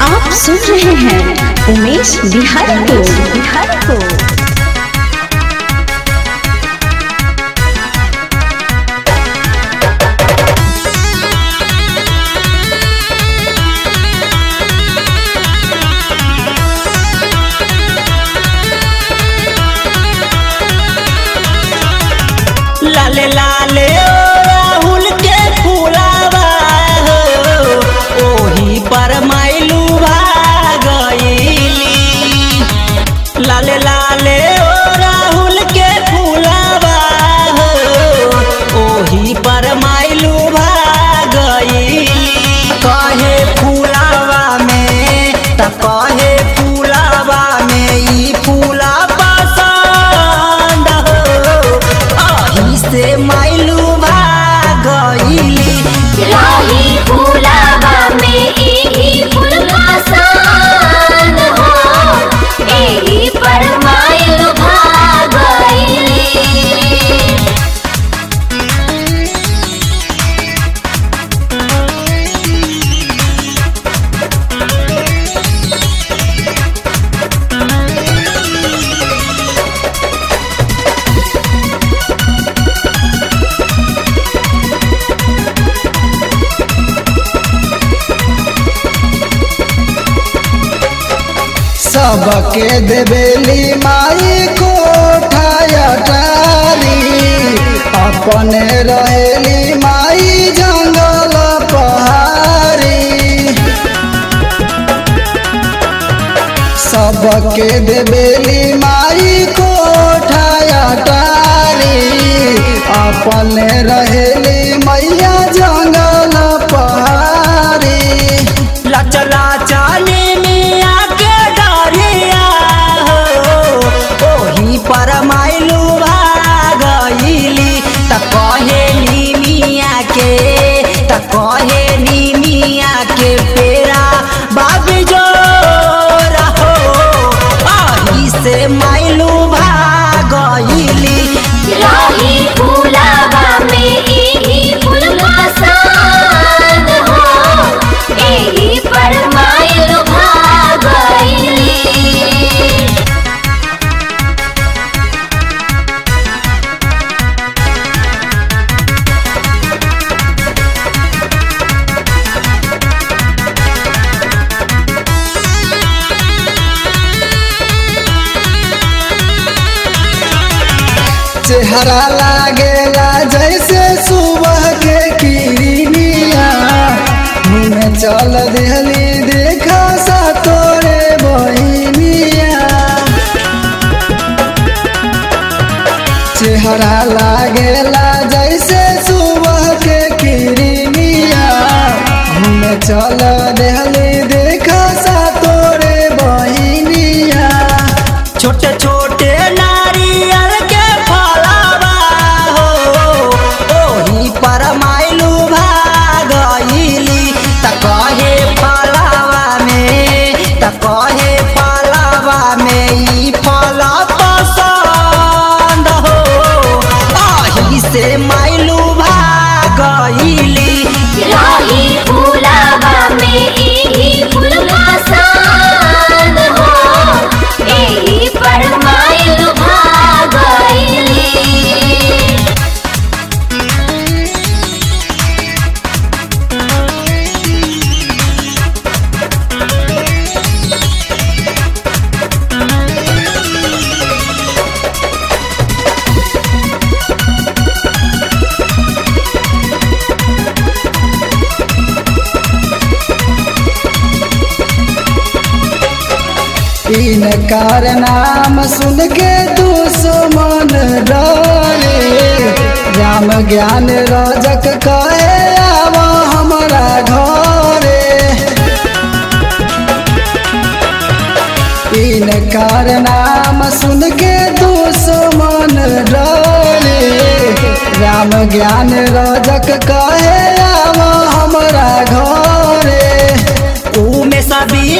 आप सुन रहे हैं उमेश बिहारी को। लाले लाले राहुल के फूलावा हो, ओही पर माइलू भागइली। लाले लाले राहुल के फूलावा हो, ओही पर माइलू भागइली। कहे फूलावा में त कहे फूलावा में ई फूला पसंद हो, अही से माइलू भागइली। राही फूलावा में एही फूल पसंद हो, एही पर माइल भागइली। सबके देवेली माई कोठाया टारी, अपने रहेली माई जंगल पहाड़ी। सबके देवेली माई कोठाया टारी, अपने रहेली मैया जंगल पहाड़ी। लचला चाली मिया के डरिया हो, ओही पर माइलू भागइली। त कहेली मिया के मिया के पेरा बाबी जोर हो, अही से माइलू भागइली। राही फूलावा में एही फूल पसंद हो, एही पर माइल भागइली। चेहरा लागेला जैसे सुबह के किरनिया, मुँह में चल देहली देखा सा तोरे बहिनिया। चेहरा लागेला जैसे सुबह के किरनिया, मुँह में चल देहली देखा सा तोरे बहिनिया। छोटे छोटे नारियल के फलावा हो, ओही पर माइलू भागइली। त कहे फलावा में ई फल पसंद हो, अही से माइलू भागइली। राही फूलावा में एही फूल पसंद हो, एही पर माइल भागइली। इनकार नाम सुन के दुश्मन डरे, राम ज्ञान रजक कहे आवा हमारा घरे। इनकार नाम सुन के दुश्मन डरे, राम ज्ञान रजक कहे आवा हमारा घरे। ऊ में सभी